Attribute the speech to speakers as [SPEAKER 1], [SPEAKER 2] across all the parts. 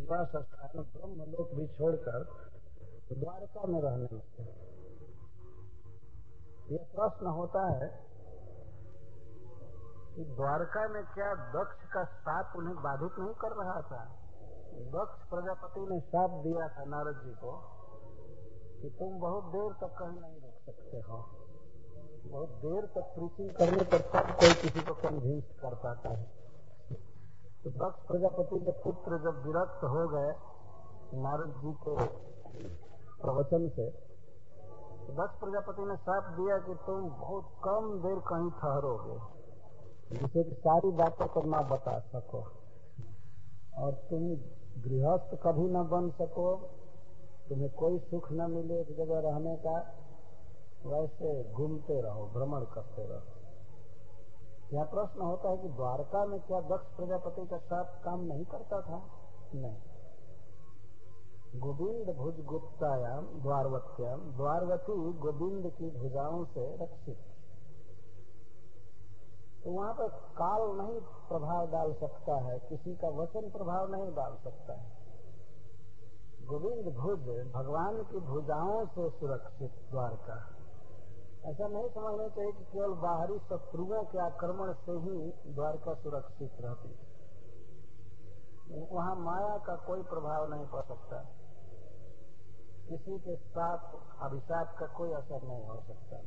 [SPEAKER 1] निवास स्थान ब्रह्मलोक भी छोड़कर द्वारका में रहने लगे। यह प्रश्न होता है कि द्वारका में क्या दक्ष का शाप उन्हें बाधित नहीं कर रहा था? दक्ष प्रजापति ने शाप दिया था नारद जी को कि तुम बहुत देर तक कहीं नहीं रुक सकते हो। बहुत देर तक प्रीचिंग करने पर तब कोई किसी को कन्विंस कर पाता है। तो दक्ष प्रजापति के पुत्र जब विरक्त हो गए नारद जी के प्रवचन से, तो दक्ष प्रजापति ने शाप दिया कि तुम बहुत कम देर कहीं ठहरोगे, जिसे कि सारी बातों को न बता सको, और तुम गृहस्थ कभी न बन सको, तुम्हें कोई सुख न मिले एक जगह रहने का, वैसे घूमते रहो, भ्रमण करते रहो। यह प्रश्न होता है कि द्वारका में क्या दक्ष प्रजापति का शाप काम नहीं करता था? नहीं। गोविंद भुज गुप्तायाम द्वारवत्याम, द्वारवती गोविंद की भुजाओं से रक्षित, तो वहां पर काल नहीं प्रभाव डाल सकता है, किसी का वचन प्रभाव नहीं डाल सकता है। गोविंद भुज भगवान की भुजाओं से सुरक्षित द्वारका। ऐसा नहीं समझना चाहिए कि केवल बाहरी शत्रुओं के आक्रमण से ही द्वारका सुरक्षित रहती है। वहां माया का कोई प्रभाव नहीं पड़ सकता, किसी के साथ अभिशाप का कोई असर नहीं हो सकता।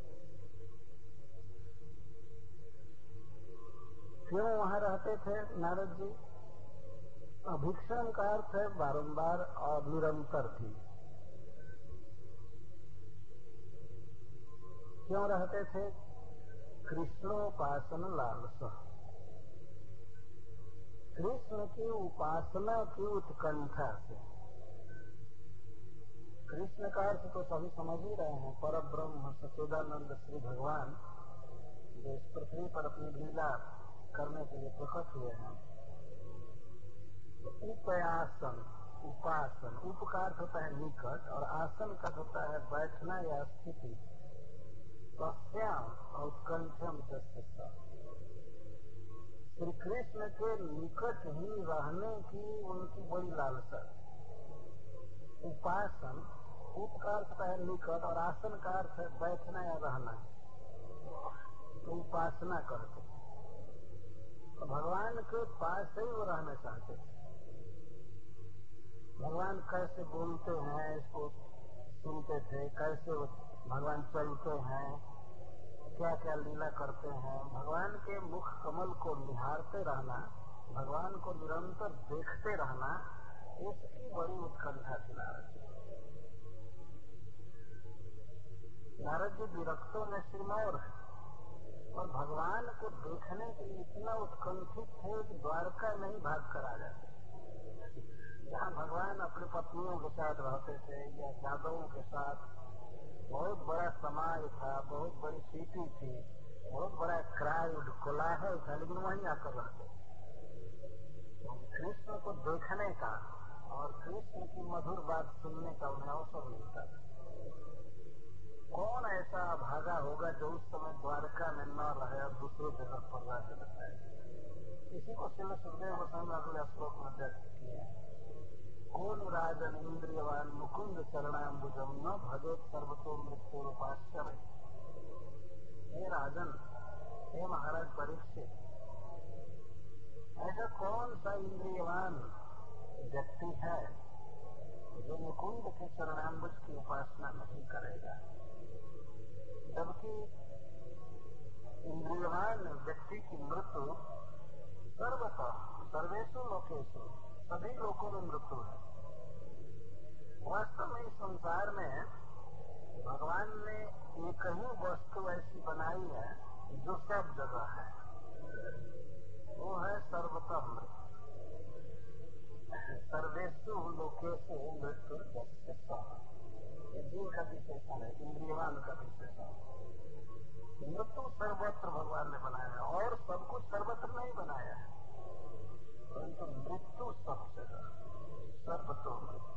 [SPEAKER 1] क्यों वहां रहते थे नारद जी? अभिक्षण का अर्थ है बारंबार और निरंतर थी। क्यों रहते थे? कृष्णोपासन लालसा, कृष्ण की उपासना की उत्कंठा से। कृष्ण का अर्थ तो सभी समझ ही रहे हैं, पर ब्रह्म सच्चिदानंद श्री भगवान जो इस पृथ्वी पर अपनी लीला करने के लिए प्रकट हुए हैं। उपयासन, उपासन, उप का अर्थ होता है निकट और आसन का होता है बैठना या स्थिति। तस्याम और उत्कंठम तस्या, श्री कृष्ण के निकट ही रहने की उनकी बड़ी लालसा। उपासन, उप का अर्थ होता है निकट और आसन का अर्थ है बैठना या रहना, तो उपासना करते। तो भगवान के पास ही वो रहना चाहते थे। भगवान कैसे बोलते हैं इसको सुनते थे, कैसे भगवान चलते हैं, क्या क्या लीला करते हैं। भगवान के मुख कमल को निहारते रहना, भगवान को निरंतर देखते रहना, इसकी बड़ी उत्कंठा थी नारद जी। नारद जी विरक्तों में सिरमौर है और भगवान को देखने के लिए इतना उत्कंठित थे कि द्वारका नहीं भाग कर आ जाते। जहाँ भगवान अपनी पत्नियों के साथ रहते थे या यादवों के साथ, बहुत बड़ा समाज था, बहुत बड़ी सिटी थी, बहुत बड़ा क्राउड कोलाहल था, लेकिन वहीं आकर रहते थे। कृष्ण को देखने का और कृष्ण की मधुर बात सुनने का उन्हें अवसर मिलता था। कौन ऐसा भागा होगा जो उस समय द्वारका में न रहे और दूसरे जगह पर रहते रहता है? इसी को श्री सुखदेव गोस्वामी अगले श्लोक में व्यक्त किए हैं। कौन राजन इंद्रियवान मुकुंद चरणाम्बुजम न भगवत सर्वतो मृत्यु रूपाश्चर। हे राजन, हे महाराज परीक्षित, ऐसा कौन सा इंद्रियवान व्यक्ति है जो मुकुंद के चरणाम्बुज की उपासना नहीं करेगा? जबकि इंद्रियवान व्यक्ति की मृत्यु सर्वतः सर्वेषु लोकेषु, सभी लोगों में मृत्यु है। वास्तव में इस संसार में भगवान ने एक ही वस्तु ऐसी बनाई है जो सब जगह है, वो है सर्वतः मृत्यु। सर्वेषु लोकेषु मृत्यु जस्यता, ये जीव का विशेषण है, इंद्रियवान का विशेषण। मृत्यु सर्वत्र भगवान ने बनाया है, और सब कुछ सर्वत्र नहीं बनाया है, परंतु मृत्यु सब जगह, सर्वतो मृत्यु।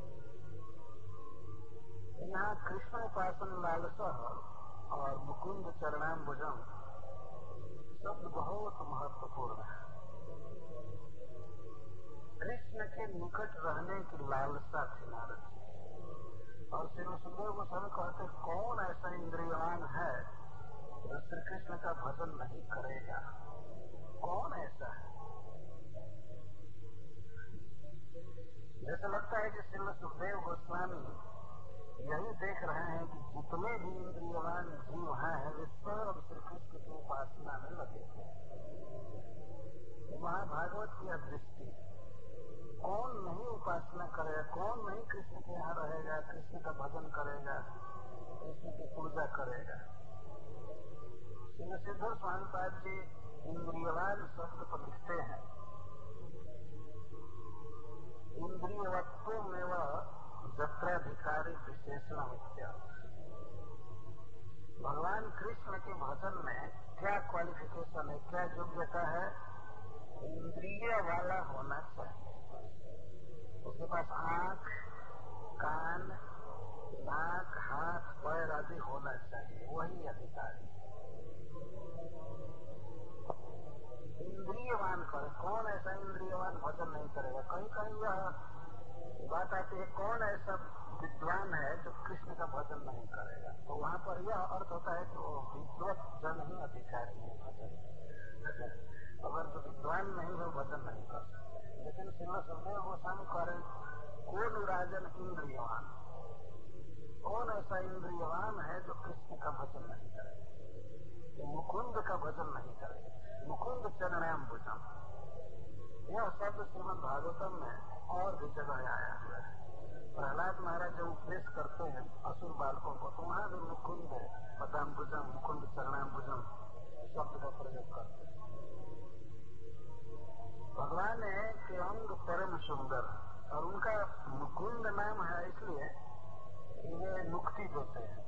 [SPEAKER 1] यहाँ कृष्ण उपासन लालसा और मुकुंद चरणाम्बुजम शब्द बहुत महत्वपूर्ण है। कृष्ण के निकट रहने की लालसा थी नारद जी। और श्री सुखदेव गोस्वामी कहते कौन ऐसा इंद्रियवान है जो श्री कृष्ण का भजन नहीं करेगा? कौन ऐसा है? जैसा लगता है कि श्री सुखदेव गोस्वामी यही देख रहे हैं कि जितने भी इंद्रियवान जीव हैं वे सब श्री कृष्ण की उपासना में लगे थे। महाभागवत की दृष्टि, कौन नहीं उपासना करेगा, कौन नहीं कृष्ण के यहाँ रहेगा, कृष्ण का भजन करेगा, कृष्ण की पूजा करेगा। सिद्धो स्वामी पाद जी इंद्रियवान शब्द पर लिखते हैं, इंद्रियवत्व में वह जत्राधिकारी विशेषण मिथ्या। भगवान कृष्ण के भजन में क्या क्वालिफिकेशन है, क्या योग्यता है? इंद्रिय वाला होना चाहिए। उसके पास आंख, कान, नाक, हाथ, पैर आदि होना चाहिए, वही अधिकारी। इंद्रियवान पर कौन ऐसा इंद्रियवान भजन नहीं करेगा? कहीं कहीं यह बात आती है कौन ऐसा विद्वान है जो कृष्ण का भजन नहीं करेगा? तो वहाँ पर यह अर्थ होता है कि वो विद्वत जन ही अधिकारी है भजन। अगर तो विद्वान नहीं हो भजन नहीं कर सकते। लेकिन श्रीमद् सुखदेव गोस्वामी करें कौन राजन इंद्रियवान, कौन ऐसा इंद्रियवान है जो कृष्ण का भजन नहीं करेगा, तो मुकुंद का भजन नहीं करेगा। मुकुंद चरणाम भुजम, यह शब्द श्रीमद् भागवतम में और भी जगह आया हुआ है। प्रहलाद महाराज जब उपदेश करते हैं असुर बालकों को तो वहाँ भी मुकुंद पदाम भुजम, मुकुंद चरणाम भुजम शब्द का प्रयोग करते हैं। भगवान के अंग परम सुंदर और उनका मुकुंद नाम है इसलिए वे मुक्ति देते हैं।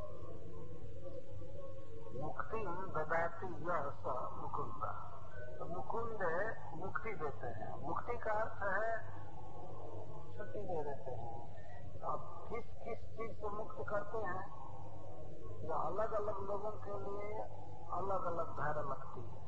[SPEAKER 1] मुक्ति ददाती यह स मुकुंद, तो मुकुंद मुक्ति देते हैं। मुक्ति का अर्थ है छुट्टी दे देते हैं। अब किस किस चीज से मुक्त करते हैं, यह अलग अलग लोगों के लिए अलग अलग धारा लगती है।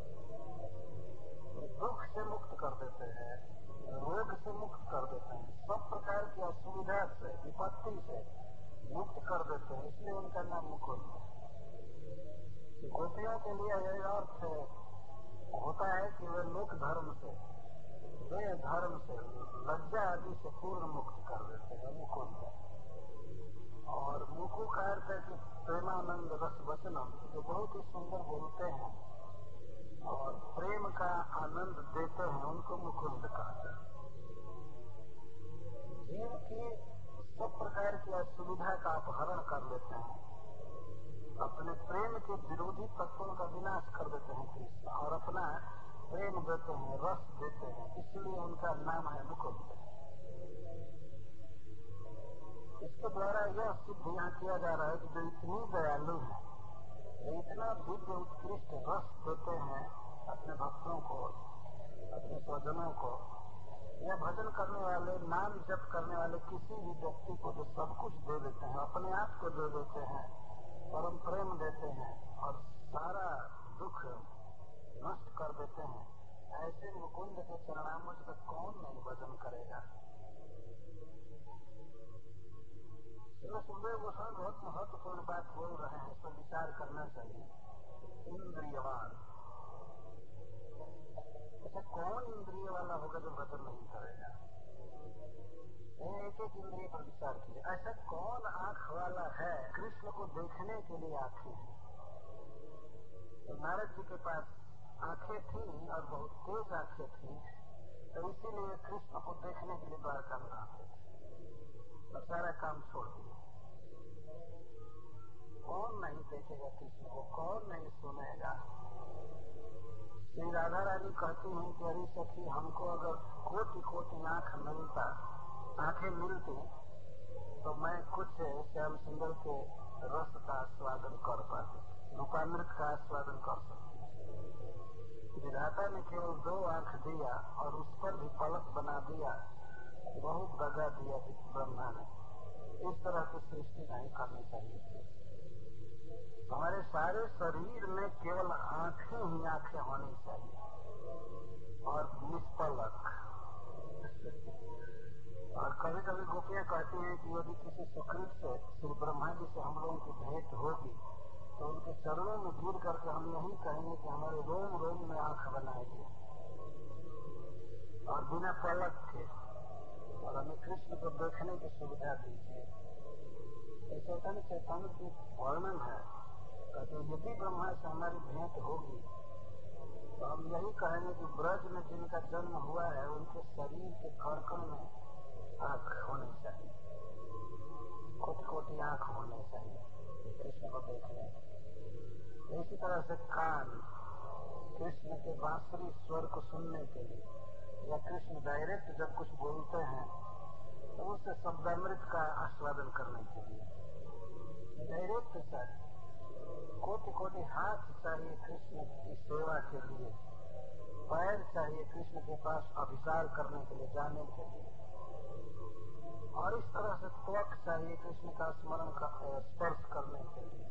[SPEAKER 1] दुख से मुक्त कर देते हैं, रोग से मुक्त कर देते हैं, सब प्रकार की असुविधा से, विपत्ति से मुक्त कर देते हैं, इसलिए उनका नाम मुकुंद है। गोपियों के लिए यह अर्थ होता है कि वे लोक धर्म से, वे धर्म से, लज्जा आदि से पूर्ण मुक्त कर देते हैं मुकुंद। और मुकु का अर्थ है कि प्रेमानंद रस वचनम, जो बहुत ही सुंदर बोलते हैं और प्रेम का आनंद देते हैं, उनको मुकुंद कहते हैं। जीव की सब प्रकार की असुविधा का अपहरण कर लेते हैं, अपने प्रेम के विरोधी तत्वों का विनाश कर देते हैं कृष्ण, और अपना प्रेम देते हैं, रस देते हैं, इसलिए उनका नाम है मुकुंद। इसके द्वारा यह सिद्ध यहाँ किया जा रहा है कि जो इतनी दयालु है, जो इतना दिव्य उत्कृष्ट रस देते हैं अपने भक्तों को, अपने स्वजनों को, यह भजन करने वाले, नाम जप करने वाले किसी भी व्यक्ति को जो सब कुछ दे देते हैं, अपने आप को दे देते हैं, परम प्रेम देते हैं और सारा दुख नष्ट कर देते हैं, ऐसे मुकुंद के चरणामृत का कौन नहीं भजन करेगा? सुखदेव गोस्वामी बहुत महत्वपूर्ण बात बोल रहे हैं, इस पर विचार करना चाहिए। इंद्रियवान, ऐसा कौन इंद्रिय वाला होगा जो भजन नहीं करेगा? एक एक इंद्रिय पर विचार कीजिए। ऐसा कौन आंख वाला है, कृष्ण को देखने के लिए आंखें हैं? तो नारद जी के पास आंखें थी और बहुत तेज आंखें थी, तो इसीलिए कृष्ण को देखने के लिए द्वारका में आते थे और सारा काम छोड़ दिया। कौन नहीं देखेगा कृष्ण को, कौन नहीं सुनेगा? श्री राधा रानी कहती हैं कि अरे सखी, हमको अगर कोटि कोटि आंखें मिलती तो मैं कुछ श्याम सुंदर के रस का आस्वादन कर पाती, रूपामृत का आस्वादन कर सकती। विधाता ने केवल 2 आंख दिया और उस पर भी पलक बना दिया, बहुत दगा दिया ब्रह्मा ने। इस तरह की सृष्टि नहीं करनी चाहिए। हमारे सारे शरीर में केवल आंखें ही आंखें होनी चाहिए और निष्पलक, और कभी कभी गोपियां कहती हैं कि यदि किसी सुकृत से श्री ब्रह्मा जी से हम लोगों की भेंट होगी तो उनके चरणों में गिर करके हम यही कहेंगे कि हमारे रोम रोम में आंख बनाइए और बिना पलक के, और हमें कृष्ण को देखने की सुविधा दीजिए। चैतन्य चैतन्य की वर्णन है, कहते यदि ब्रह्मा से हमारी भेंट होगी तो हम यही कहेंगे कि ब्रज में जिनका जन्म हुआ है उनके शरीर के कण में आंख होनी चाहिए, कोटि कोटि आंख होनी चाहिए कृष्ण को देखने। इसी तरह से कान कृष्ण के बांसुरी स्वर को सुनने के लिए, या कृष्ण डायरेक्ट जब कुछ बोलते हैं तो उससे शब्दामृत का आस्वादन करने के लिए डायरेक्ट चाहिए। कोटि कोटि हाथ चाहिए कृष्ण की सेवा के लिए, पैर चाहिए कृष्ण के पास अभिसार करने के लिए, जाने के लिए, और इस तरह से त्वक चाहिए कृष्ण का स्मरण का स्पर्श करने के लिए।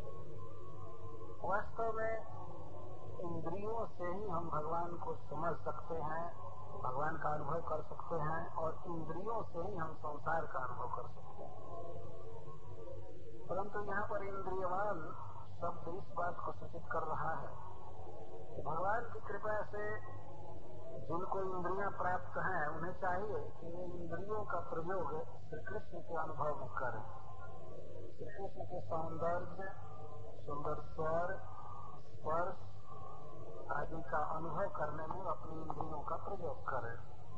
[SPEAKER 1] वास्तव में इंद्रियों से ही हम भगवान को समझ सकते हैं, भगवान का अनुभव कर सकते हैं, और इंद्रियों से ही हम संसार का अनुभव कर सकते हैं। परंतु यहाँ पर इंद्रियवान शब्द इस बात को सूचित कर रहा है कि भगवान की कृपा से जिनको इंद्रियां प्राप्त हैं उन्हें चाहिए कि वे इंद्रियों का प्रयोग श्री कृष्ण के अनुभव में करें, श्री कृष्ण के सौंदर्य, सुंदर स्वर, स्पर्श आदि का अनुभव करने में अपनी इंद्रियों का प्रयोग करें।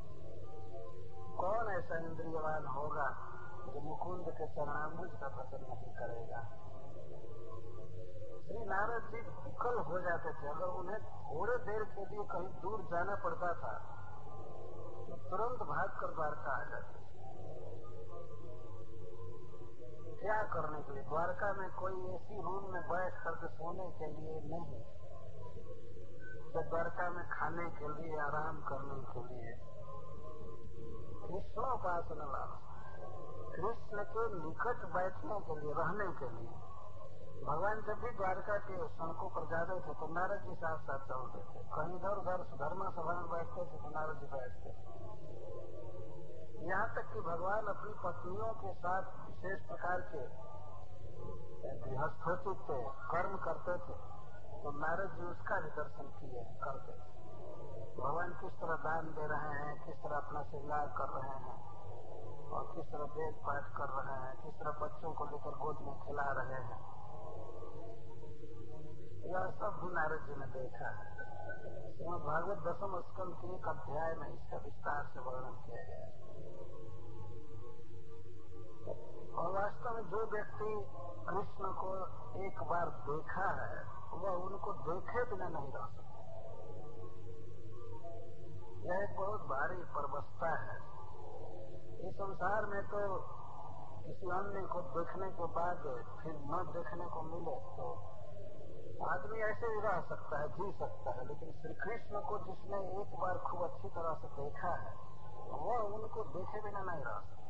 [SPEAKER 1] कौन ऐसा इंद्रियवान होगा जो मुकुंद के चरणामृत का भजन नहीं करेगा। श्री नारद जी विकल हो जाते थे, अगर उन्हें थोड़े देर के लिए कहीं दूर जाना पड़ता था तो तुरंत भागकर द्वारका आ जाते थे। क्या करने के लिए? द्वारका में कोई ऐसी रूम में बैठ करके सोने के लिए नहीं, तो द्वारका में खाने के लिए, आराम करने के लिए। कृष्णोपासना लाभ, कृष्ण के निकट बैठने के लिए, रहने के लिए। भगवान जब भी द्वारका के सड़कों पर जाते थे तो नारद जी साथ साथ चलते थे, कहीं इधर उधर धर्म सभा में बैठते थे तो नारद जी बैठते थे। यहाँ तक कि भगवान अपनी पत्नियों के साथ विशेष प्रकार के गृहस्थोचित कर्म करते थे तो नारद जी उसका भी दर्शन किए करते थे। भगवान किस तरह दान दे रहे हैं, किस तरह अपना श्रृंगार कर रहे हैं, और किस तरह वेद पाठ कर रहे हैं, किस तरह बच्चों को लेकर गोद में खिला रहे हैं, यह सब भी नारद जी ने देखा है। श्रीमद् भागवत दशम स्कंद के एक अध्याय में इसका विस्तार से वर्णन किया गया है। और वास्तव में जो व्यक्ति कृष्ण को एक बार देखा है वह उनको देखे बिना नहीं रह सकता। यह एक बहुत भारी परवस्था है। इस संसार में तो किसी अन्य को देखने के बाद फिर न देखने को मिले तो आदमी ऐसे ही रह सकता है, जी सकता है, लेकिन श्री कृष्ण को जिसने एक बार खूब अच्छी तरह से देखा है वह उनको देखे बिना नहीं रह सकता।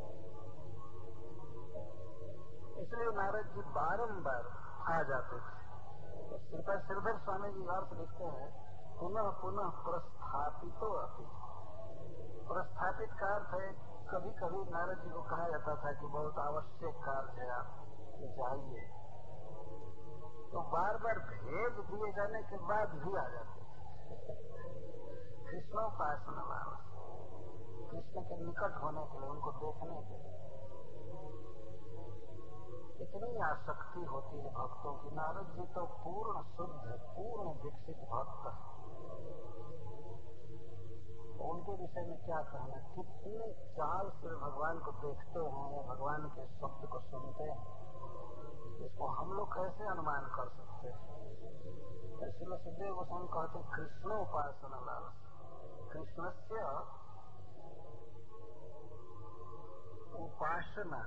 [SPEAKER 1] इसलिए नारद जी बारंबार आ जाते थे। तो श्रीधर स्वामी जी अर्थ लिखते हैं, पुनः पुनः प्रस्थापितो अपि। प्रस्थापित का अर्थ है कभी कभी नारद जी को कहा जाता था कि बहुत आवश्यक कार्य है, आप जाइए, तो बार बार भेज दिए जाने के बाद भी आ जाते थे। कृष्णोपासना वाला, कृष्ण के निकट होने के लिए, उनको देखने के लिए इतनी आसक्ति होती है भक्तों की। नारद जी तो पूर्ण शुद्ध, पूर्ण विकसित भक्त है। उनके विषय में क्या कहना, कितने चाल से भगवान को देखते हैं या भगवान के शब्द को सुनते हैं, इसको हम लोग कैसे अनुमान कर सकते हैं। इसलिए सुखदेव गोस्वामी कहते हैं कृष्णोपासना लाल, कृष्णस्य उपासना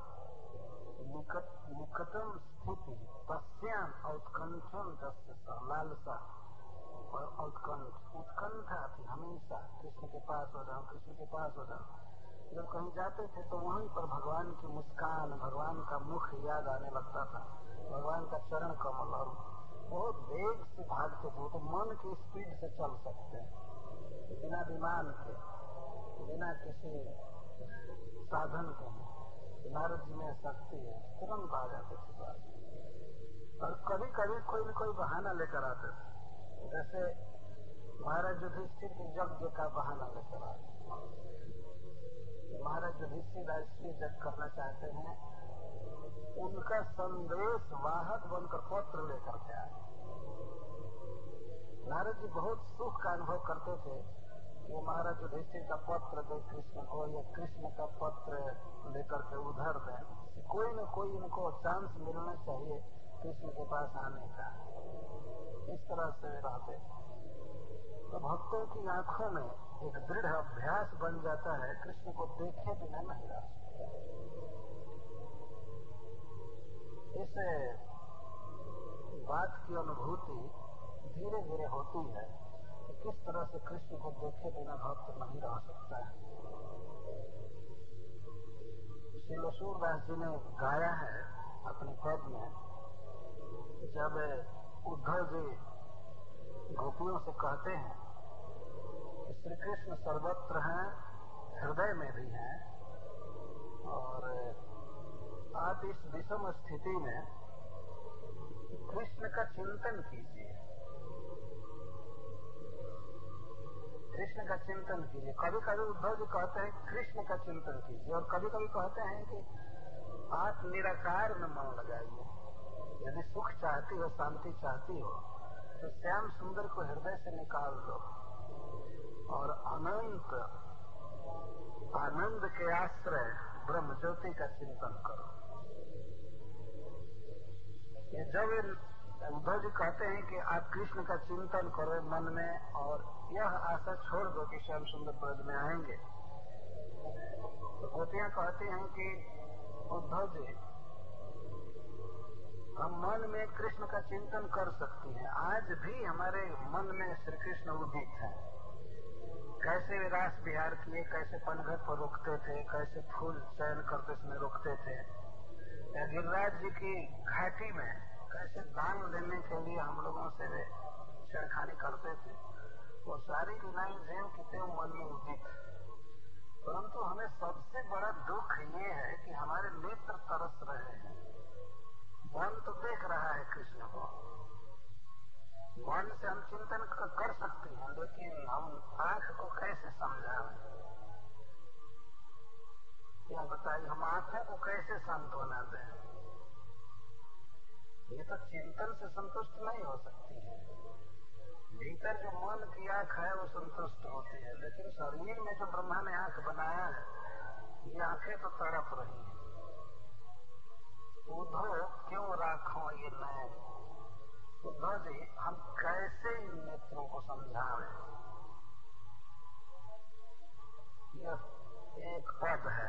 [SPEAKER 1] निकटम स्थिति तस्याम उत्कंठम जस्य लालसा। और उत्कंठा थी हमेशा, कृष्ण के पास हो जाओ, कृष्ण के पास हो जाओ। जब कहीं जाते थे तो वहीं पर भगवान की मुस्कान, भगवान का मुख याद आने लगता था, भगवान का चरण कमल, और बहुत वेग से भागते थे। तो मन की स्पीड से चल सकते हैं बिना विमान के, बिना किसी साधन के। नारद जी में शक्ति है, तुरंत आ जाते थे बात। और कभी कभी कोई न कोई बहाना लेकर आते थे, जैसे महाराज युधिष्ठिर के यज्ञ का बहाना लेकर आते। महाराज युधिष्ठिर राष्ट्रीय यज्ञ करना चाहते हैं, उनका संदेश वाहक बनकर पत्र लेकर के आए। नारद जी बहुत सुख का अनुभव करते थे कि महाराज युधिष्ठिर का पत्र दे कृष्ण को, या कृष्ण का पत्र लेकर के उधर दें। कोई न कोई इनको चांस मिलना चाहिए कृष्ण के पास आने का। इस तरह से रहते। तो भक्तों की आंखों में एक दृढ़ अभ्यास बन जाता है, कृष्ण को देखे बिना नहीं रह सकता। इस बात की अनुभूति धीरे धीरे होती है कि किस तरह से कृष्ण को देखे बिना भक्त नहीं रह सकता है। श्री सूरदास जी ने गाया है अपने पद में, जब उद्धव जी गोपियों से कहते हैं कि श्री कृष्ण सर्वत्र हैं, हृदय में भी हैं, और आप इस विषम स्थिति में कृष्ण का चिंतन कीजिए, कृष्ण का चिंतन कीजिए। कभी कभी उद्धव जी कहते हैं कृष्ण का चिंतन कीजिए, और कभी कभी कहते हैं कि आप निराकार में मन लगाइए। यदि सुख चाहती हो, शांति चाहती हो, तो श्याम सुंदर को हृदय से निकाल दो और अनंत आनंद के आश्रय ब्रह्म ज्योति का चिंतन करो। ये जब उद्धव जी कहते हैं कि आप कृष्ण का चिंतन करो मन में, और यह आशा छोड़ दो कि श्याम सुंदर ब्रज में आएंगे, तो गोपियां कहती हैं कि उद्धव जी, हम मन में कृष्ण का चिंतन कर सकती हैं। आज भी हमारे मन में श्री कृष्ण उदित है। कैसे वे रास विहार किए, कैसे पनघट पर रुकते थे, कैसे फूल चयन करते समय रुकते थे, या गिरिराज जी की घाटी में कैसे दान देने के लिए हम लोगों से वे छेड़खानी करते थे, वो सारी लीलाएं ज्यों की त्यों मन में उदित। परंतु हमें सबसे बड़ा दुख ये है कि हमारे नेत्र तरस रहे हैं। मन तो देख रहा है कृष्ण को, मन से हम चिंतन कर सकते हैं, लेकिन हम आंख को कैसे समझाएं? क्या बताइए, हम आंखों को कैसे सांत्वना दें? ये तो चिंतन से संतुष्ट नहीं हो सकती है। भीतर जो मन की आंख है वो संतुष्ट होती है, लेकिन शरीर में जो ब्रह्मा ने आंख बनाया है, ये आंखें तो तड़प रही हैं। उद्धव क्यों राखो ये नयन? उद्धव जी, हम कैसे इन नेत्रों को समझाएं? यह एक पद है,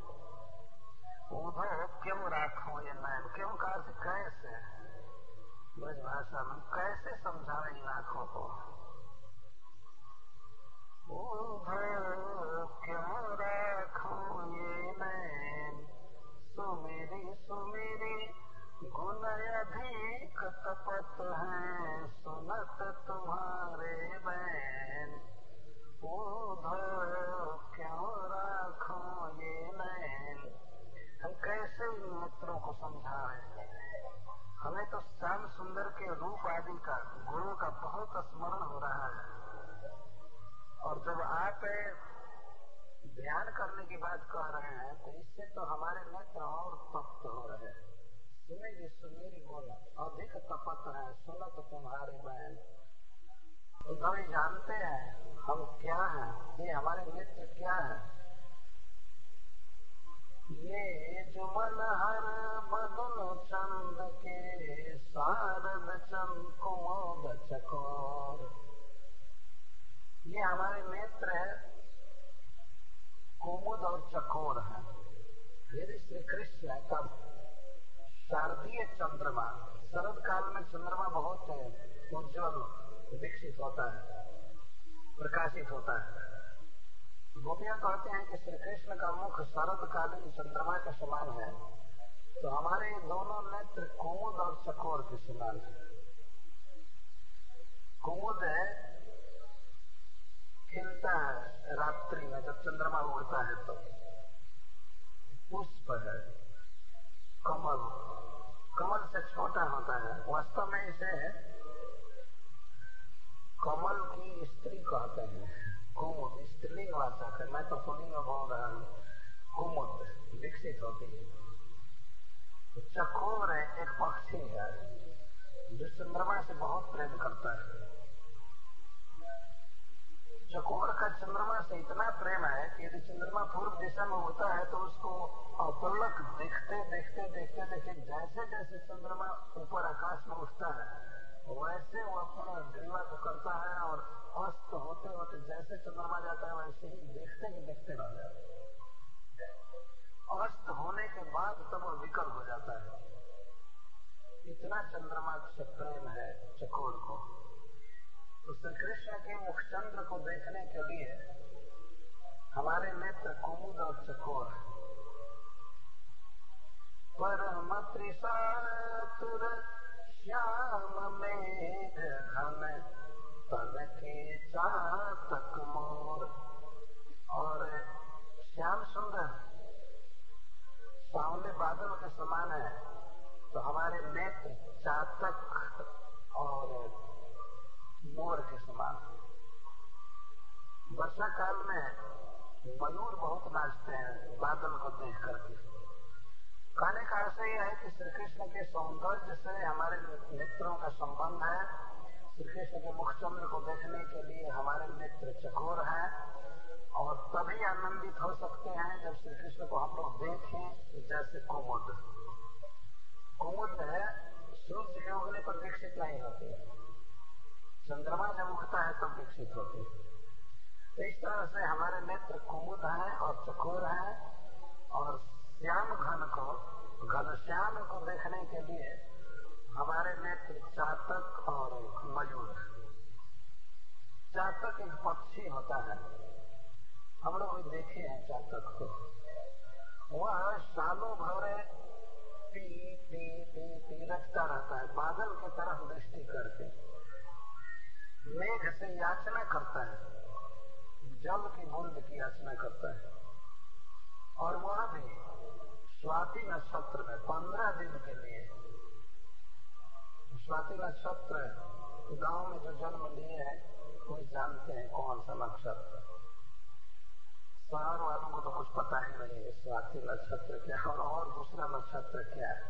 [SPEAKER 1] उद्धव क्यों राखो ये नयन। क्यों का अर्थ कैसे, ब्रज भाषा में कैसे समझाएं इन आंखों को? उद्धव क्यों राखो ये नयन, सुमेरी सुमेरी गुण अधिक तपत हैं, सुनत तुम्हारे बैन। उद्धव क्यों राखो ये नैन। हम कैसे इन मित्रों को समझाएं? हमें तो श्याम सुंदर के रूप आदि का, गुणों का बहुत स्मरण हो रहा है, और जब आप ध्यान करने की बात कह रहे हैं तो इससे तो हमारे नेत्र और तप्त हो रहे हैं। सुमेरी सुमेरी गुण अधिक तपत है, सुनत तुम्हारे बैन। उद्धव जानते हैं हम क्या हैं, ये हमारे नेत्र क्या है। ये जो मन हर बदन चंद के, शारद चंद कुमोद चकोर। ये हमारे नेत्र कुमुद और चकोर है। यदि श्री कृष्ण का शारदीय चंद्रमा, शरद काल में चंद्रमा बहुत उज्ज्वल विकसित होता है, प्रकाशित होता है। गोपियां कहते हैं कि श्री कृष्ण का मुख शरद कालीन चंद्रमा के समान है, तो हमारे दोनों नेत्र कुमुद और चकोर के समान है। कुमुद खिलता है रात्रि में जब चंद्रमा उड़ता है तो। पुष्प है कमल, कमल से छोटा होता है, वास्तव में इसे कमल की स्त्री कहते हैं, कुमुद, स्त्रीलिंग वाचक है, मैं तो पुलिंग में बोल रहा हूँ। कुमुद विकसित होती है। चकोर एक पक्षी है जो चंद्रमा से बहुत प्रेम करता है। चकोर का चंद्रमा से इतना प्रेम है कि यदि चंद्रमा पूर्व दिशा में उड़ता है तो उसको अपलक देखते देखते देखते देखते जैसे जैसे चंद्रमा ऊपर आकाश में उठता है वैसे वो अपना ग्रीवा को करता है और अस्त होते होते जैसे चंद्रमा जाता है वैसे ही देखते ही देखते रह जाता है। अस्त होने के बाद तब वो विकल हो जाता है। इतना चंद्रमा से प्रेम है चकोर को। तो श्री कृष्ण के मुखचंद्र को देखने के लिए हमारे नेत्र कुमुद और चकोर। परम त्रिशातुर श्याम मेघ घन तन के चातक मोर। और श्याम सुंदर सावले बादल के समान है तो हमारे नेत्र चातक और मोर के समान। वर्षा काल में मयूर बहुत नाचते हैं बादल को देख करके। कहने का अर्थ यह है कि श्री कृष्ण के सौंदर्य से हमारे नेत्रों का संबंध है। श्री कृष्ण के मुखचंद्र को देखने के लिए हमारे नेत्र चकोर हैं और तभी आनंदित हो सकते हैं जब श्री कृष्ण को हम लोग देखें। जैसे कुमुद, कुमुद है सूर्य के उगने पर विकसित नहीं होती, चंद्रमा जब उगता है तब विकसित होती है। तो इस तरह से हमारे नेत्र कुमुद हैं और चकोर हैं। और श्याम घन को, घनश्याम को देखने के लिए हमारे नेत्र चातक और मयूर। चातक एक पक्षी होता है, हम लोग भी देखे हैं चातक को। वह सालों भर पी पी पी पी रखता रहता है, बादल की तरफ दृष्टि करके मेघ से याचना करता है, जल की बूंद की याचना करता है। और वह भी स्वाति नक्षत्र में 15 दिन के लिए। स्वाति नक्षत्र गांव में जो जन्म लिए हैं कोई जानते हैं कौन सा नक्षत्र। शहर वालों को तो कुछ पता ही नहीं है स्वाति नक्षत्र क्या और दूसरा नक्षत्र क्या है।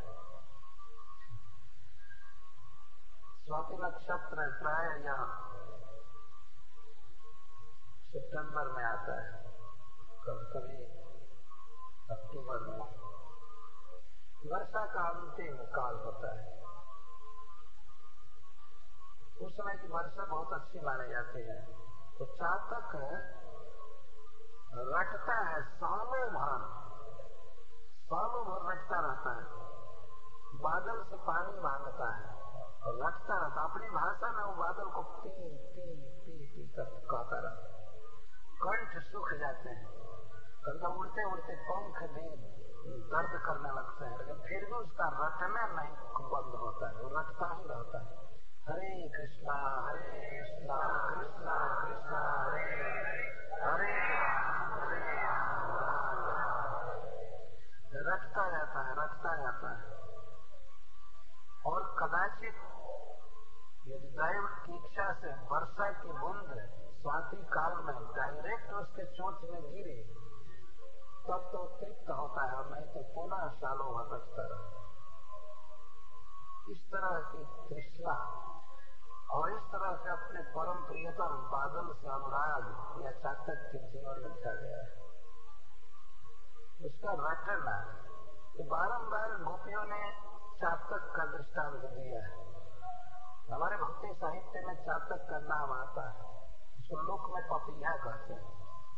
[SPEAKER 1] स्वाति नक्षत्र प्राय यहाँ सितंबर में आता है, कभी कभी अक्टूबर में। वर्षा का अंतिम काल होता है। उस समय की वर्षा बहुत अच्छी मानी जाती है। तो चातक रटता है सालों भर रटता रहता है, बादल से पानी मांगता है और रटता रहता। अपनी भाषा में वो बादल को पी पी पी पी कर कहता रहता। कंठ सूख जाते हैं, कभी उड़ते उड़ते पंख भी दर्द करने लगते हैं, लेकिन फिर भी उसका रटना नहीं बंद होता है, वो रटता ही रहता है। हरे कृष्णा कृष्णा कृष्णा हरे हरे रटता जाता है। और कदाचित यदि दैव की इच्छा से वर्षा की बूंद स्वाति काल में डायरेक्ट उसके चोंच में गिरे तब तो तृप्त होता है और नहीं तो पुनः सालों भटकता रहता। इस तरह की तृष्णा और इस तरह से अपने परम प्रियतम बादल से अनुराग या चातक के जीवन लिखा गया है। उसका रटना तो बारंबार गोपियों ने चातक का दृष्टांत दिया है। हमारे भक्ति साहित्य में चातक का नाम आता है, उसको लोक में पपीहा कहते हैं।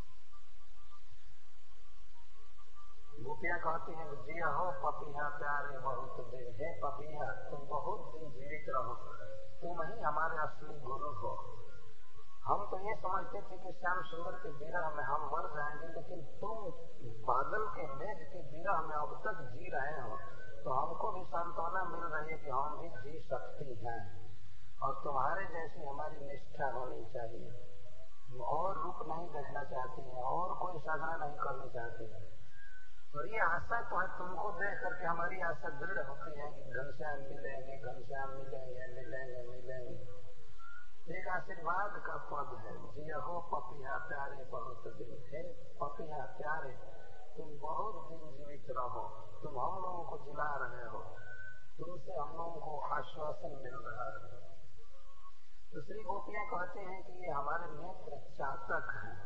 [SPEAKER 1] गोपियां कहती हैं जी हो पपीहा प्यारे बहुत दिन। हे पपीहा तुम बहुत दिन जीवित रहो, तुम ही हमारे असली गुरु हो। हम तो ये समझते थे कि श्याम सुंदर के विरह में हम मर जाएंगे, लेकिन तुम बादल के मेघ के विरह में अब तक जी रहे हो तो हमको भी सांत्वना मिल रही है कि हम भी जी सकती हैं और तुम्हारे जैसी हमारी निष्ठा होनी चाहिए। और रूप नहीं देखना चाहती हैं और कोई साधना नहीं करनी चाहती है। और ये आशा तो है, तुमको देख करके हमारी आशा दृढ़ होती है कि घनश्याम मिलेंगे, घनश्याम मिलेंगे, मिलेंगे मिलेंगे। एक आशीर्वाद का पद है, जिया हो पपिया प्यारे बहुत दिन। है पपिया प्यारे, तुम बहुत दिन जीवित रहो, तुम हम लोगों को जिला रहे हो, तुमसे हम लोगों को आश्वासन मिल रहा है। तो श्री गोपियां कहते हैं कि ये हमारे नेत्र चातक हैं,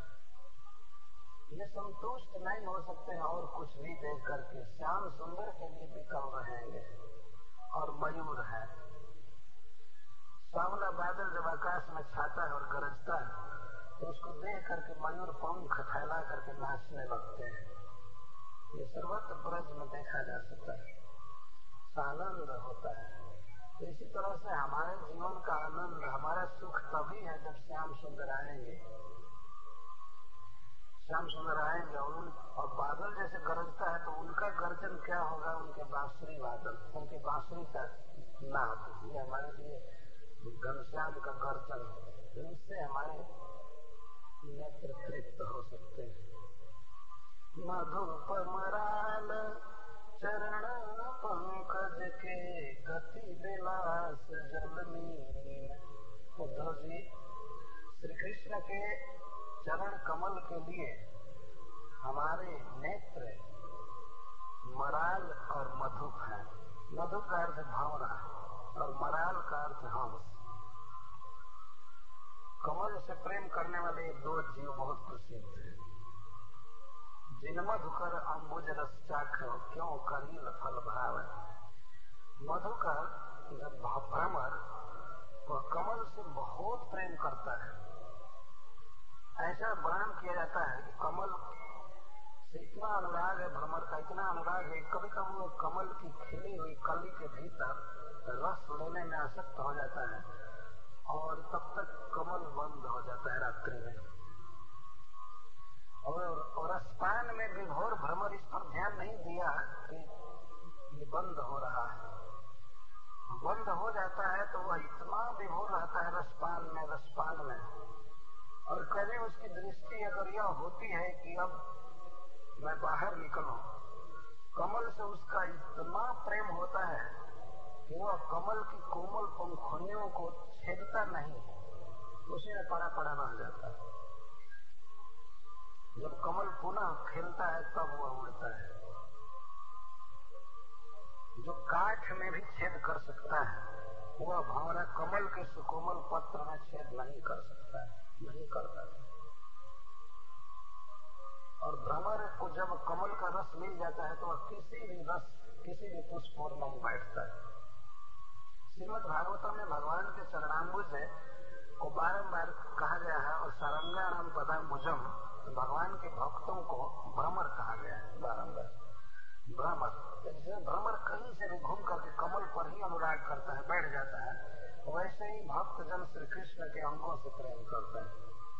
[SPEAKER 1] ये संतुष्ट नहीं हो सकते हैं और कुछ भी देख करके। श्याम सुंदर के लिए विकल रहेंगे। और मयूर है, सावला बादल जब आकाश में छाता है और गरजता है तो उसको देख करके मयूर पंख फैला करके नाचने लगते हैं। ये सर्वत्र ब्रज में देखा जा सकता है, आनंद होता है। तो इसी तरह से हमारे जीवन का आनंद, हमारा सुख तभी है जब श्याम सुंदर आएंगे। श्याम सुंदर आएंगे और बादल जैसे गरजता है तो उनका गर्जन क्या होगा, उनके बांसुरी बादल, उनके बांसुरी का नाद, ये हमारे लिए घनश्याम का गर्जन, इनसे हमारे नेत्र तृप्त हो सकते हैं। मधुप मराल चरण पंकज के गति विलास जलमीन। उद्धव जी, श्री कृष्ण के चरण कमल के लिए हमारे नेत्र मराल और मधुप है। मधु का अर्थ भावना और मराल का अर्थ हंस। कमल से प्रेम करने वाले दो जीव बहुत प्रसिद्ध हैं। जिन मधुकर अंबुज रस चाखो, क्यों करील फल भाव। मधुकर जब भ्रमर वह कमल से बहुत प्रेम करता है। ऐसा वर्णन किया जाता है कि कमल से इतना अनुराग है भ्रमर का, इतना अनुराग है, कभी कभी वो कमल की खिली हुई कली के भीतर रस लेने में आसक्त हो जाता है और तब तक कमल बंद हो जाता है रात्रि में। और रसपान में विभोर भ्रमर इस पर ध्यान नहीं दिया कि ये बंद हो रहा है। बंद हो जाता है तो वह इतना विभोर रहता है रसपान में। और कभी उसकी दृष्टि अगर यह होती है कि अब मैं बाहर निकलूं, कमल से उसका इतना प्रेम होता है कि वह कमल की कोमल पंखुड़ियों को छेदता नहीं, उसी में पड़ा पड़ा रह जाता है। जब कमल पुनः खिलता है तब वह उड़ता है। जो काठ में भी छेद कर सकता है वह भंवरा कमल के सुकोमल पत्र में छेद नहीं कर सकता है, नहीं करता है। और भ्रमर को जब कमल का रस मिल जाता है तो वह किसी भी पुष्प पर नहीं बैठता है। श्रीमद् भागवतम में भगवान के चरणाम्बुज को बारंबार कहा गया है और सारंगाणाम पदाम्बुजम, भगवान के भक्तों को भ्रमर कहा गया है बारंबार। भ्रमर कहीं से भी घूम करके कमल पर ही अनुराग करता है, बैठ जाता है, वैसे ही भक्त जन श्री कृष्ण के अंगों से प्रेम करता है।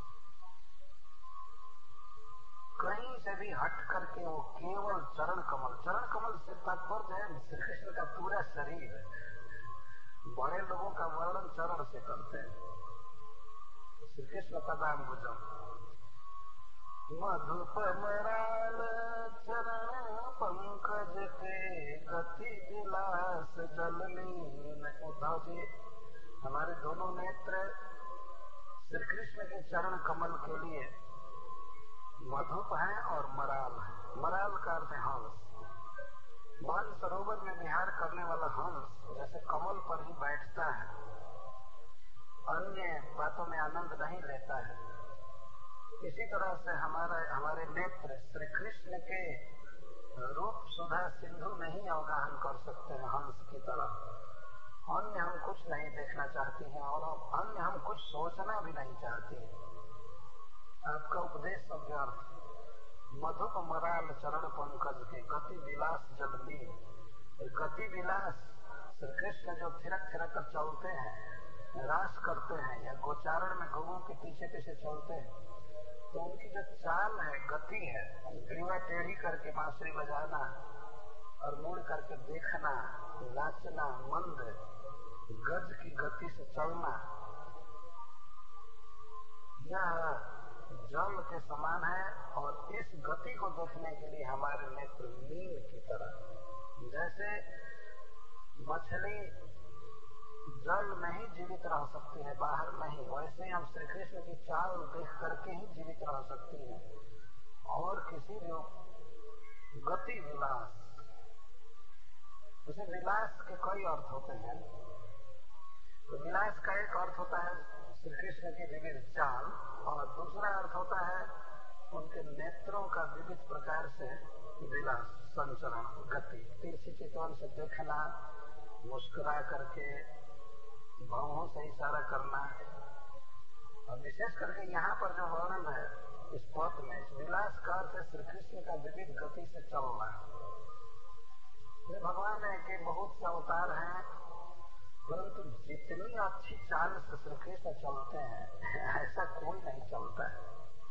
[SPEAKER 1] कहीं से भी हट करके वो केवल चरण कमल से तात्पर्य है श्री कृष्ण का पूरा शरीर है। बड़े लोगों का वर्णन चरण से करते हैं। श्री कृष्ण पदाम्बुजम मधुप मराल चरण पंकज के गति विलास जलमीन। उद्धव जी, हमारे दोनों नेत्र श्री कृष्ण के चरण कमल के लिए मधुप है और मराल है। मराल का अर्थ है हंस। मान सरोवर में विहार करने वाला हंस जैसे कमल पर ही बैठता है, अन्य बातों में आनंद नहीं लेता है, इसी तरह से हमारे नेत्र श्री कृष्ण के रूप सुधा सिंधु में ही अवगाहन कर सकते हैं हंस की तरह। अन्य हम कुछ नहीं देखना चाहते हैं और अन्य हम कुछ सोचना भी नहीं चाहते। आपका उपदेश सब व्यर्थ। मधुप मराल चरण पंकज के गति विलास जलमी। गति विलास श्री कृष्ण जो थिरक कर चलते हैं, रास करते हैं या गोचारण में गौओं के पीछे पीछे चलते हैं, तो उनकी जो चाल है, गति है, ग्रीवा टेढ़ी करके बांसुरी बजाना और मुड़ करके देखना, नाचना, मंद गज की गति से चलना, यह जल के समान है और इस गति को देखने के लिए हमारे नेत्र मीन की तरह, जैसे मछली जल में ही जीवित रह सकती है, बाहर नहीं, वैसे ही हम श्री कृष्ण की चाल देख करके ही जीवित रह सकती हैं। और किसी भी गति विलास, उसे विलास के कई अर्थ होते हैं। तो विलास का एक अर्थ होता है श्री कृष्ण की विविध चाल, और दूसरा अर्थ होता है उनके नेत्रों का विविध प्रकार से विलास, संचरण, गति, तिरछी चितवन से देखना, मुस्कुरा करके भौहों से इशारा करना। और विशेष करके यहाँ पर जो वर्णन है इस पद में, इस विलास का अर्थ है श्री कृष्ण का विविध गति से चलना। भगवान है कि बहुत से अवतार हैं, परंतु जितनी अच्छी चाल से श्री कृष्ण चलते हैं ऐसा कोई नहीं चलता है।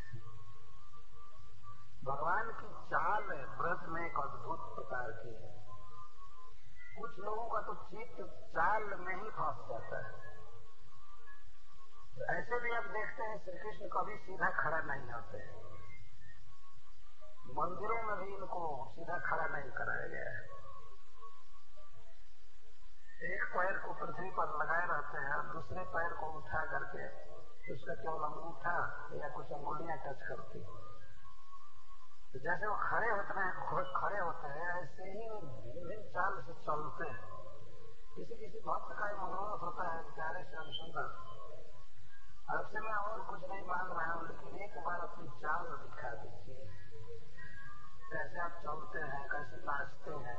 [SPEAKER 1] भगवान की चाल ब्रज में एक अद्भुत प्रकार की है। कुछ लोगों का तो चित्त चाल में ही फंस जाता है। ऐसे भी आप देखते हैं श्री कृष्ण कभी सीधा खड़ा नहीं होते, मंदिरों में भी इनको सीधा खड़ा नहीं कराया गया है। एक पैर को पृथ्वी पर लगाए रहते हैं, दूसरे पैर को उठा करके उसका केवल अंगूठा या कुछ अंगुलियां टच करती। तो जैसे वो खड़े होते हैं ऐसे ही विभिन्न चाल से चलते हैं। किसी किसी भक्त का मनोरथ होता है, प्यारे श्याम सुंदर, आपसे मैं और कुछ नहीं मांग रहा हूँ, लेकिन एक बार अपनी चाल दिखा दीजिए, कैसे आप चलते हैं, कैसे नाचते हैं।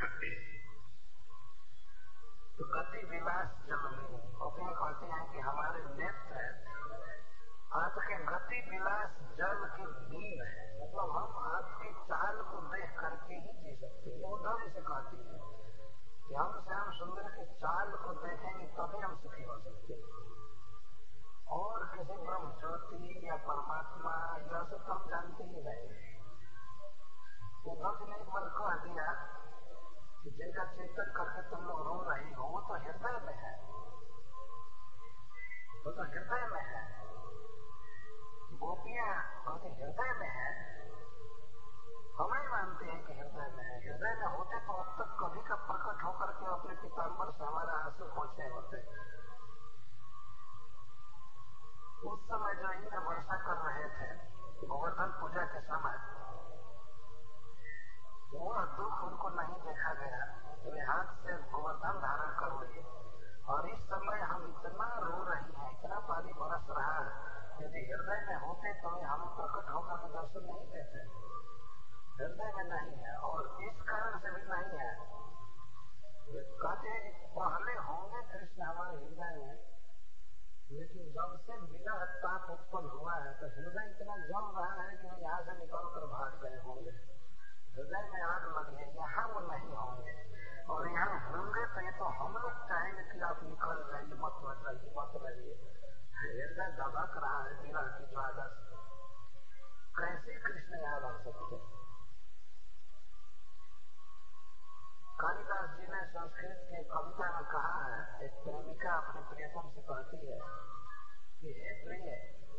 [SPEAKER 1] तो गति विलास जल में कपियां कहते हैं कि हमारे नेत्र आपके गति विलास जल के मीन है, मतलब हम आपकी चाल को देख करके ही जी सकते हैं। वो उद्धव से कहती है कि हम श्याम सुंदर की चाल को देखेंगे तभी हम सुखी हो सकते हैं। और किसी ब्रह्म ज्योति या परमात्मा यह सब तो हम जानते ही नहीं। उद्धव ने एक बार कह दिया कि जिनका चिंतन करके तुम लोग रो रही हो वो तो हृदय में है, वो तो हृदय में है। गोपियां कहते हृदय में है, हम नहीं मानते हैं कि हृदय में है। हृदय में होते तो अब तक कभी का प्रकट होकर के अपने पीताम्बर से हमारा आंसू पहुंचे होते। उस समय जो इंद्र वर्षा कर रहे थे गोवर्धन पूजा के समय, वह दुख उनको नहीं देखा गया। वे हाथ से गोवर्धन धारण कर लिए, और इस समय हम इतना रो रही हैं, इतना पानी बरस रहा है, यदि हृदय में होते तो हम प्रकट होकर के दर्शन नहीं देते। हृदय में नहीं है, और इस कारण से भी नहीं है। कहते हैं कि पहले होंगे कृष्ण हमारे हृदय में, लेकिन जब से विरह ताप उत्पन्न हुआ है तो हृदय इतना जल रहा है कि वो यहाँ से निकल कर भाग गए होंगे। हृदय में आग लगी है, यहाँ वो नहीं होंगे, और यहाँ होंगे तो ये तो हम लोग चाहेंगे कि आप निकल जाइए, मत रहिए, मत रहिए। हृदय दबक रहा है विरह की ज्वाला से, कैसे कृष्ण यहाँ रह सकते। कालिदास जी ने संस्कृत की कविता में कहा है, एक प्रेमिका अपने प्रियतम से कहती है कि हे प्रिय,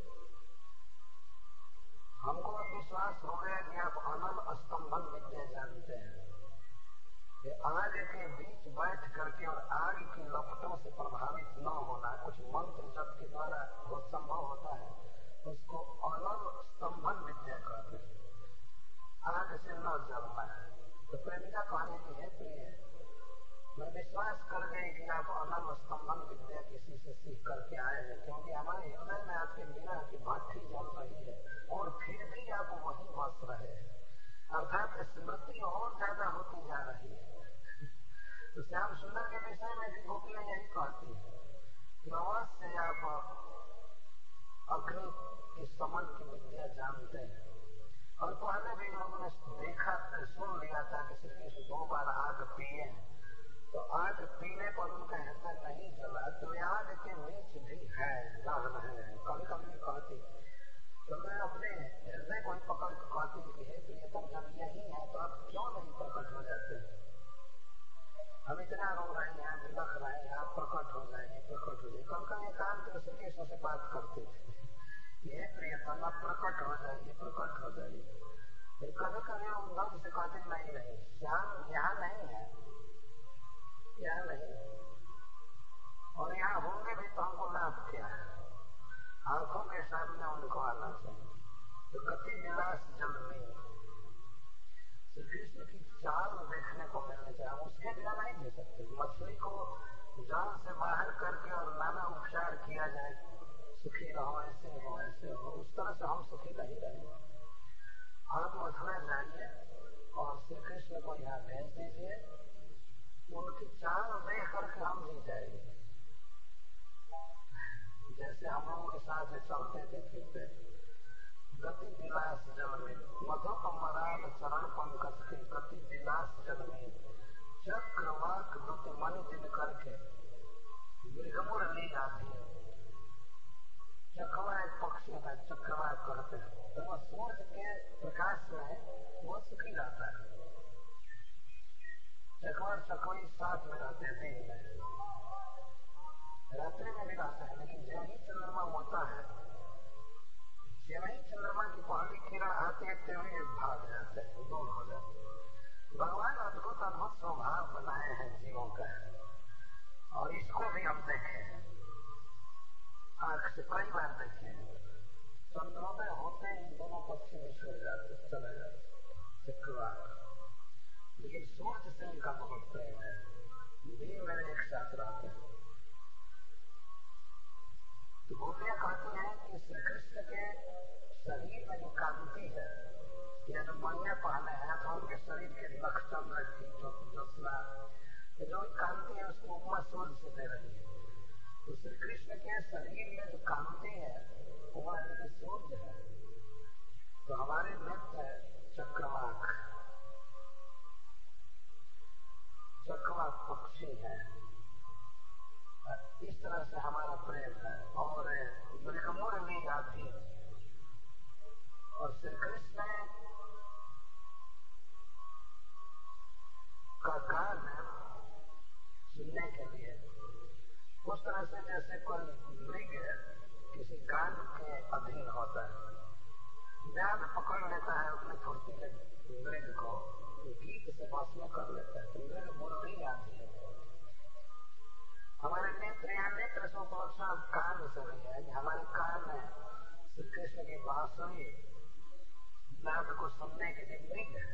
[SPEAKER 1] हमको विश्वास हो गया कि आप अनल स्तंभन विद्या जानते हैं। ये आग के बीच बैठ करके और आग की लपटों से प्रभावित न होना, कुछ मंत्र जप के द्वारा वो संभव होता है, उसको अनल स्तंभन विद्या कहते हैं। आग से न जलना है। तो प्रेमिका कहने की है प्रिय, मैं विश्वास कर गई कि आप अनल स्तंभन विद्या किसी से सीख करके आए हैं, क्योंकि हमारे हृदय में आपके विरह की भट्टी जल रही है और फिर भी आप वहीं बस रहे हैं, अर्थात स्मृति और ज्यादा होती जा रही है। तो श्याम सुंदर के विषय में भी गोपियां यही कहती है कि अवश्य आप अग्नि की समन की विद्या जानते हैं। और पहले भी लोगों ने देखा, सुन लिया था कि श्री कृष्ण 2 बार आग पिए, तो आग पीने पर उनका हृदय नहीं जला, तो आग के नीच भी है, रह रहे हैं। कभी कभी कहती तो मैं अपने हृदय को ही पकड़ कहती कि हे प्रियतम, जब यही है तो आप क्यों नहीं प्रकट हो जाते। हम इतना रो रहे हैं, विलख रहे हैं, आप प्रकट हो जाइए, प्रकट हो जाइए। कल का एकांत श्री कृष्ण से बात करते थे, ये प्रियतम अब प्रकट हो जाइए, प्रकट हो जाइए। फिर कभी कभी उद्धव से कहते नहीं नहीं, श्याम यहाँ नहीं है, यहाँ नहीं है, और यहाँ होंगे भी तो हमको लाभ क्या है, आंखों के सामने उनको आना चाहिए। तो गति विलास जल में श्री कृष्ण की चाल देखने को मिलने चाहिए, हम उसके बिना नहीं दे सकते। मछली को जल से बाहर करके और नाना उपचार किया जाए, सुखी रहो, ऐसे हो ऐसे हो, उस तरह से हम सुखी नहीं रहेंगे। आप मथुरा जाइए और श्री कृष्ण को यहाँ भेज दीजिए, उनकी चाल देख करके हम जी जाएंगे। जैसे हम लोगों के साथ चलते थे फिरते, गति विलास जल में मधु कमराल चरण पंकज के गति विलास जल में चक्रवाक दुत मन दिन करके मृगमुर ले आती है। चक्रवा एक पक्षी है, चक्रवाक कहते हैं, तो वह सूर्य के प्रकाश में वो सुखी रहता है। चकवा चकवी साथ में रहते हैं, दिन में रात्रि में भी रहते हैं, लेकिन जब ही चंद्रमा होता है, जब ही चंद्रमा की पहली किरण आती है तभी भाग जाते हैं, दूर हो जाते हैं। भगवान अद्भुत अद्भुत स्वभाव बनाए हैं जीवों का, और इसको भी हम देखे हैं, आंख से कई बार देखे हैं। चंद्रोदय होते ही दोनों पक्षी बिछड़ जाते, चले जाते चक्रवाक, लेकिन सूर्य से उनका बहुत प्रेम है, दिन में एक साथ रहते हैं। तो गोपियां कहती हैं कि श्री कृष्ण के शरीर में जो कांति है, या जो मणियां पहने हैं, तो उनके शरीर के नक्षत्र की जोशना जो कांति है उसकी उपमा सूर्य से दे रही है। तो श्री कृष्ण के शरीर में जो कांति है वो है सूर्य है। तो हमारे मित्र चक्रवाक, चक्रवाक पक्षी है, इस तरह से हमारा प्रेम है। और मृगमुर में जाती है, और श्री कृष्ण का गान सुनने के लिए उस तरह से जैसे कोई मृग किसी गान के अधीन होता है, व्याध पकड़ लेता है अपने फुर्तीले मृग को, गीत से वश कर लेता है, तो मृग मुरली आती है। हमारे नेत्र यहाँ नेत्र से उपलक्षण कान से भी है, हमारे कान में श्री कृष्ण की बांसुरी नाद को सुनने के लिए मृग है।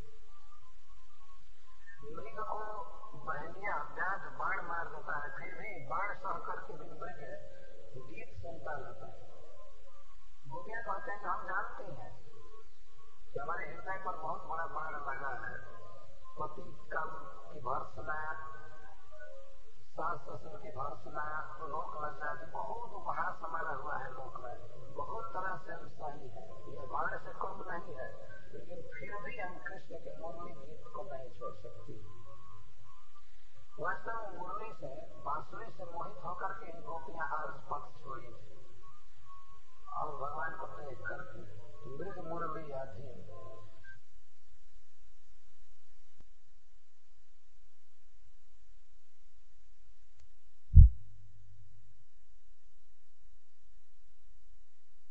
[SPEAKER 1] मृग को बहनिया व्याध बाण मार देता है, फिर भी बाण सह करके भी मृग गीत सुनता रहता है। गोपियां कहते हैं कि हम जानते हैं कि हमारे हृदय पर बहुत बड़ा बाण लगा है, पति काम की भर्त्सना, सास ससुर की भर्त्सना, लोक लज्जा, बहुत उपहास हमारा हुआ है लोक में, बहुत तरह से हम सही है, ये बाण से कम नहीं है, लेकिन फिर भी हम कृष्ण के मुरली गीत को नहीं छोड़ सकती। वास्तव में मुरली से, बांसुरी से मोहित होकर के गोपियां आज पथ छोड़ी और भगवान को देख करके मृग मुरली अधीन